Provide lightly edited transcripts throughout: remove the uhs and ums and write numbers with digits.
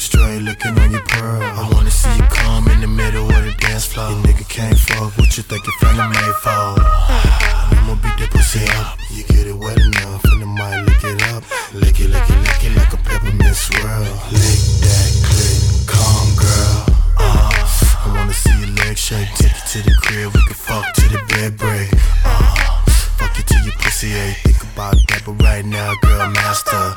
straight looking on your pearl. I wanna see you come in the middle of the dance floor. Your nigga can't fuck what you think your finger made for. I'ma beat that pussy up. You get it wet enough and the might lick it up. Lick it, lick it, lick it like a peppermint swirl. Lick that clit, calm girl. I wanna see your legs shake. Take you to the crib, we can fuck till the bed break. Fuck you till your pussy ache. Think about that, but right now, girl, master.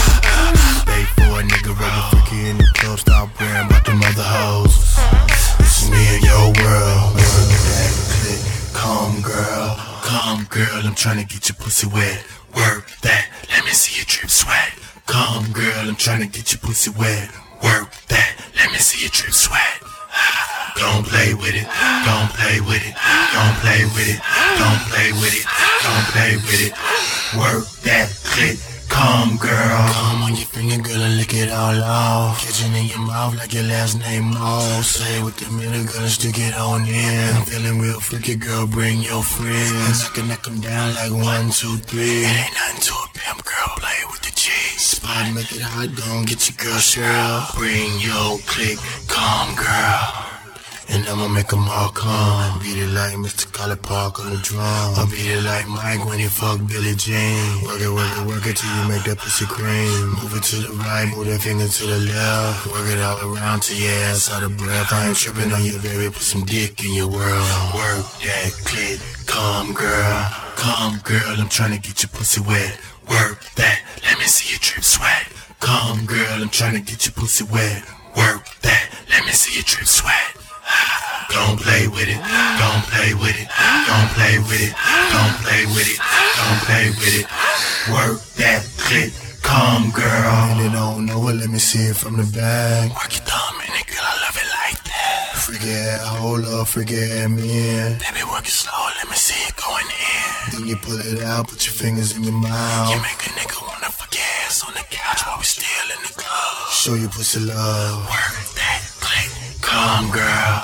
Stay for a nigga, rubber freaky in the club. Stop worrying about them other hoes. This is me and your world. Work that clit, calm girl. Calm girl, I'm tryna get your pussy wet. Work that, let me see you drip sweat. Calm girl, I'm tryna get your pussy wet. Work that, let me see you drip sweat. Don't play with it, don't play with it, don't play with it, don't play with it, don't play with it. Work that clit, calm girl. Come on your finger, girl, and lick it all off. Catching in your mouth like your last name Mo. Say it with the middle, girl, and stick it on in. I'm feeling real freaky, girl, bring your friends. I can knock them down like 1, 2, 3. It ain't nothing to a pimp, girl, play with the G. Spot, make it hot, gon' get your girl Cheryl. Bring your click, calm girl. And I'ma make 'em all come. Beat it like Mr. Collie Park on the drum. I'll beat it like Mike when he fuck Billie Jean. Work it, work it, work it till you make that pussy cream. Move it to the right, move that finger to the left. Work it all around till your ass out of breath. I ain't tripping on you, baby, put some dick in your world. Work that clit, calm girl. Calm girl, I'm tryna get your pussy wet. Work that, let me see you drip sweat. Calm girl, I'm tryna get your pussy wet. Work that, let me see you drip sweat. Don't play with it, don't play with it, don't play with it, don't play with it, don't play with it. Work that clit, calm girl. And it don't know it, let me see it from the back. Work your thumb in it, girl, I love it like that. Freaky ass, hold up, freaky ass man. Baby, work it slow, let me see it going in. Then you pull it out, put your fingers in your mouth. You make a nigga wanna fuck your ass on the couch while we still in the club. Show your pussy love. Work that clit, calm girl.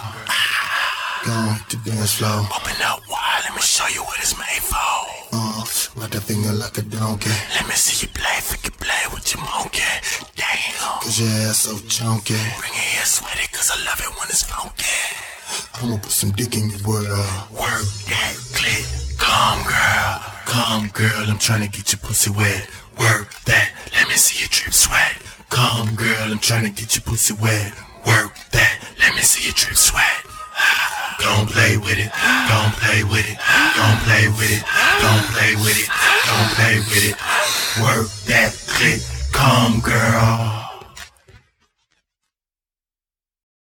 Go hit the dance floor. Open up wide, let me show you what it's made for. Ride that finger like a donkey. Let me see you play, freaky play with your monkey. Damn, cause your ass so chunky. Bring it here sweaty, cause I love it when it's funky. I'ma put some dick in your world. Work that clit, calm girl. Calm girl, I'm tryna get your pussy wet. Work that, let me see you drip sweat. Calm girl, I'm tryna get your pussy wet. Work that, let me see you drip sweat. Don't play with it, don't play with it, don't play with it, don't play with it, don't play with it. Work that clit, calm girl.